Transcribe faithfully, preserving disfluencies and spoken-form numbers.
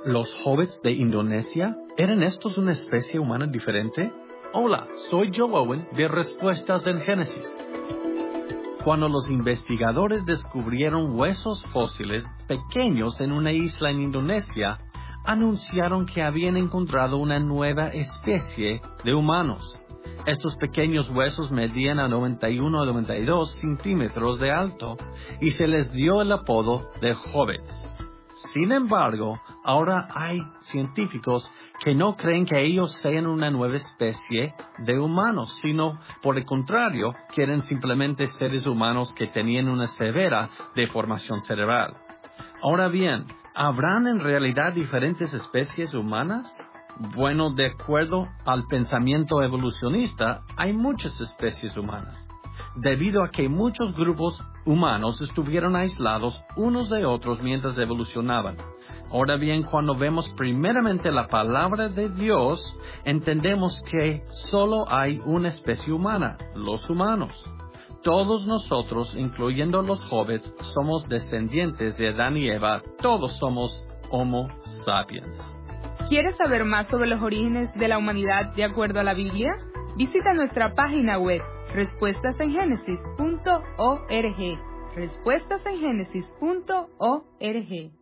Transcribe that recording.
¿Los hobbits de Indonesia? ¿Eran estos una especie humana diferente? Hola, soy Joe Owen de Respuestas en Génesis. Cuando los investigadores descubrieron huesos fósiles pequeños en una isla en Indonesia, anunciaron que habían encontrado una nueva especie de humanos. Estos pequeños huesos medían a noventa y uno a noventa y dos centímetros de alto y se les dio el apodo de hobbits. Sin embargo, ahora hay científicos que no creen que ellos sean una nueva especie de humanos, sino, por el contrario, quieren simplemente seres humanos que tenían una severa deformación cerebral. Ahora bien, ¿habrán en realidad diferentes especies humanas? Bueno, de acuerdo al pensamiento evolucionista, hay muchas especies humanas, debido a que muchos grupos humanos estuvieron aislados unos de otros mientras evolucionaban. Ahora bien, cuando vemos primeramente la palabra de Dios, entendemos que solo hay una especie humana, los humanos. Todos nosotros, incluyendo los hobbits, somos descendientes de Adán y Eva. Todos somos Homo sapiens. ¿Quieres saber más sobre los orígenes de la humanidad de acuerdo a la Biblia? Visita nuestra página web respuestas en génesis punto org. respuestas en génesis punto org.